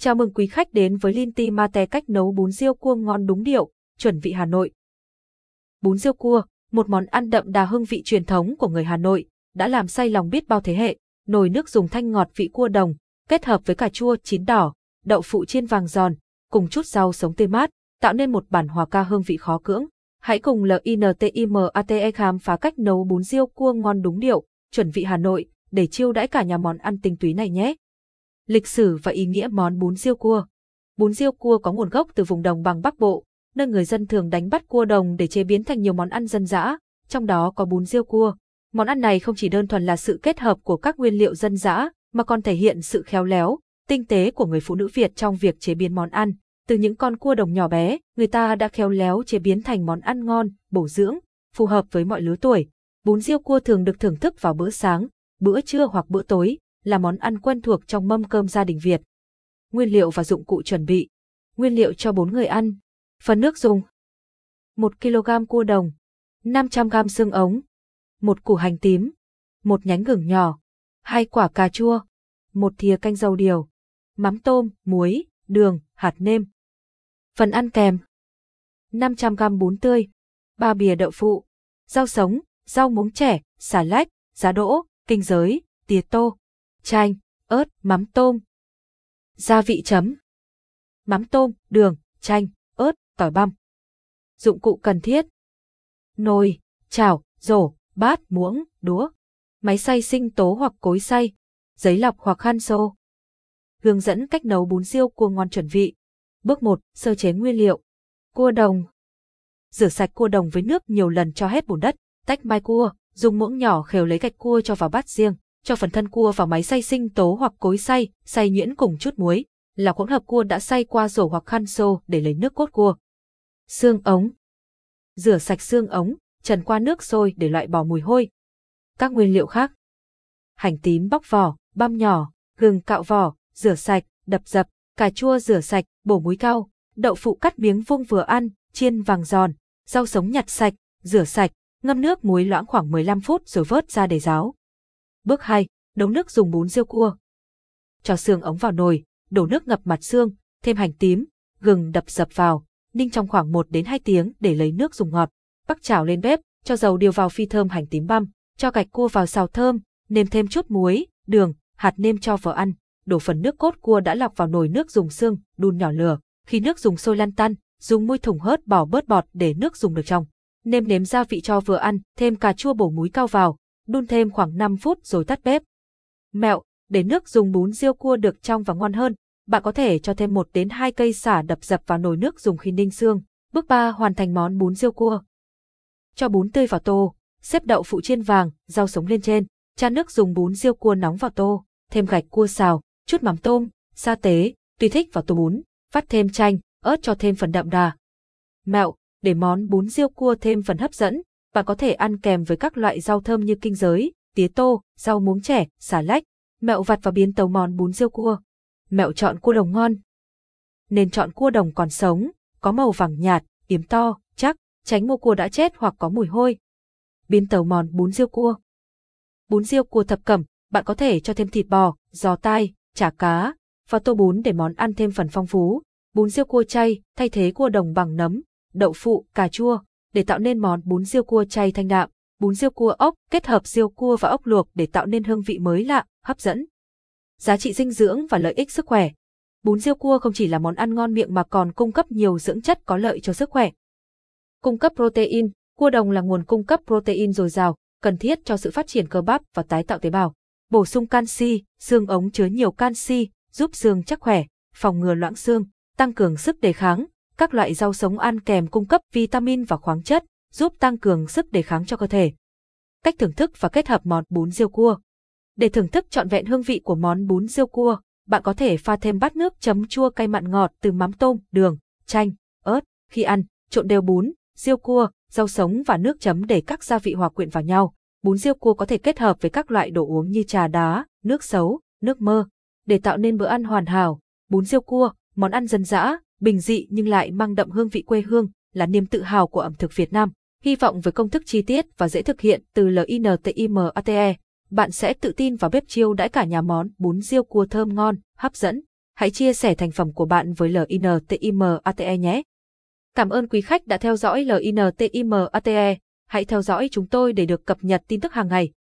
Chào mừng quý khách đến với Linty Mate, cách nấu bún riêu cua ngon đúng điệu, chuẩn vị Hà Nội. Bún riêu cua, một món ăn đậm đà hương vị truyền thống của người Hà Nội, đã làm say lòng biết bao thế hệ. Nồi nước dùng thanh ngọt vị cua đồng, kết hợp với cà chua chín đỏ, đậu phụ chiên vàng giòn, cùng chút rau sống tươi mát, tạo nên một bản hòa ca hương vị khó cưỡng. Hãy cùng LINTY khám phá cách nấu bún riêu cua ngon đúng điệu, chuẩn vị Hà Nội, để chiêu đãi cả nhà món ăn tinh túy này nhé. Lịch sử và ý nghĩa món bún riêu cua. Bún riêu cua có nguồn gốc từ vùng đồng bằng Bắc Bộ, nơi người dân thường đánh bắt cua đồng để chế biến thành nhiều món ăn dân dã, trong đó có bún riêu cua. Món ăn này không chỉ đơn thuần là sự kết hợp của các nguyên liệu dân dã, mà còn thể hiện sự khéo léo, tinh tế của người phụ nữ Việt trong việc chế biến món ăn. Từ những con cua đồng nhỏ bé, người ta đã khéo léo chế biến thành món ăn ngon, bổ dưỡng, phù hợp với mọi lứa tuổi. Bún riêu cua thường được thưởng thức vào bữa sáng, bữa trưa hoặc bữa tối, là món ăn quen thuộc trong mâm cơm gia đình Việt. Nguyên liệu và dụng cụ chuẩn bị. Nguyên liệu cho 4 người ăn. Phần nước dùng: 1 kg cua đồng, 500 g xương ống, 1 củ hành tím, 1 nhánh gừng nhỏ, 2 quả cà chua, 1 thìa canh dầu điều, mắm tôm, muối, đường, hạt nêm. Phần ăn kèm: 500 g bún tươi, 3 bìa đậu phụ, rau sống, rau muống trẻ, xà lách, giá đỗ, kinh giới, tía tô, chanh, ớt, mắm tôm. Gia vị chấm: mắm tôm, đường, chanh, ớt, tỏi băm. Dụng cụ cần thiết: nồi, chảo, rổ, bát, muỗng, đũa, máy xay sinh tố hoặc cối xay, giấy lọc hoặc khăn xô. Hướng dẫn cách nấu bún riêu cua ngon chuẩn vị. Bước 1. Sơ chế nguyên liệu. Cua đồng. Rửa sạch cua đồng với nước nhiều lần cho hết bùn đất, tách mai cua, dùng muỗng nhỏ khều lấy gạch cua cho vào bát riêng, cho phần thân cua vào máy xay sinh tố hoặc cối xay, xay nhuyễn cùng chút muối, lọc hỗn hợp cua đã xay qua rổ hoặc khăn xô để lấy nước cốt cua. Xương ống. Rửa sạch xương ống, trần qua nước sôi để loại bỏ mùi hôi. Các nguyên liệu khác: hành tím bóc vỏ, băm nhỏ, gừng cạo vỏ, rửa sạch, đập dập, cà chua rửa sạch, bổ múi cau, đậu phụ cắt miếng vuông vừa ăn, chiên vàng giòn, rau sống nhặt sạch, rửa sạch, ngâm nước muối loãng khoảng 15 phút rồi vớt ra để ráo. Bước 2. Nấu nước dùng bún riêu cua. Cho xương ống vào nồi, đổ nước ngập mặt xương, thêm hành tím, gừng đập dập vào, ninh trong khoảng 1 đến 2 tiếng để lấy nước dùng ngọt. Bắc chảo lên bếp, cho dầu điều vào phi thơm hành tím băm, cho gạch cua vào xào thơm, nêm thêm chút muối, đường, hạt nêm cho vào ăn, đổ phần nước cốt cua đã lọc vào nồi nước dùng xương, đun nhỏ lửa. Khi nước dùng sôi lăn tăn, dùng muôi thùng hớt bỏ bớt bọt để nước dùng được trong. Nêm nếm gia vị cho vừa ăn, thêm cà chua bổ múi cau vào, đun thêm khoảng 5 phút rồi tắt bếp. Mẹo: để nước dùng bún riêu cua được trong và ngon hơn, bạn có thể cho thêm 1 đến 2 cây sả đập dập vào nồi nước dùng khi ninh xương. Bước 3. Hoàn thành món bún riêu cua. Cho bún tươi vào tô, xếp đậu phụ chiên vàng, rau sống lên trên, chan nước dùng bún riêu cua nóng vào tô, thêm gạch cua xào, chút mắm tôm, sa tế, tùy thích vào tô bún, vắt thêm chanh, ớt cho thêm phần đậm đà. Mẹo: để món bún riêu cua thêm phần hấp dẫn, bạn có thể ăn kèm với các loại rau thơm như kinh giới, tía tô, rau muống trẻ, xà lách. Mẹo vặt và biến tấu món bún riêu cua. Mẹo chọn cua đồng ngon. Nên chọn cua đồng còn sống, có màu vàng nhạt, yếm to, chắc, tránh mua cua đã chết hoặc có mùi hôi. Biến tấu món bún riêu cua. Bún riêu cua thập cẩm, bạn có thể cho thêm thịt bò, giò tai, chả cá vào tô bún để món ăn thêm phần phong phú. Bún riêu cua chay, thay thế cua đồng bằng nấm, đậu phụ, cà chua để tạo nên món bún riêu cua chay thanh đạm. Bún riêu cua ốc, kết hợp riêu cua và ốc luộc để tạo nên hương vị mới lạ, hấp dẫn. Giá trị dinh dưỡng và lợi ích sức khỏe. Bún riêu cua không chỉ là món ăn ngon miệng mà còn cung cấp nhiều dưỡng chất có lợi cho sức khỏe. Cung cấp protein. Cua đồng là nguồn cung cấp protein dồi dào, cần thiết cho sự phát triển cơ bắp và tái tạo tế bào. Bổ sung canxi. Xương ống chứa nhiều canxi, giúp xương chắc khỏe, phòng ngừa loãng xương, tăng cường sức đề kháng. Các loại rau sống ăn kèm cung cấp vitamin và khoáng chất, giúp tăng cường sức đề kháng cho cơ thể. Cách thưởng thức và kết hợp món bún riêu cua. Để thưởng thức trọn vẹn hương vị của món bún riêu cua, bạn có thể pha thêm bát nước chấm chua cay mặn ngọt từ mắm tôm, đường, chanh, ớt. Khi ăn, trộn đều bún, riêu cua, rau sống và nước chấm để các gia vị hòa quyện vào nhau. Bún riêu cua có thể kết hợp với các loại đồ uống như trà đá, nước sấu, nước mơ để tạo nên bữa ăn hoàn hảo. Bún riêu cua, món ăn dân dã, bình dị nhưng lại mang đậm hương vị quê hương, là niềm tự hào của ẩm thực Việt Nam. Hy vọng với công thức chi tiết và dễ thực hiện từ LINTY Mate, bạn sẽ tự tin vào bếp chiêu đãi cả nhà món bún riêu cua thơm ngon, hấp dẫn. hãy chia sẻ thành phẩm của bạn với LINTIMATE nhé. Cảm ơn quý khách đã theo dõi LINTIMATE. Hãy theo dõi chúng tôi để được cập nhật tin tức hàng ngày.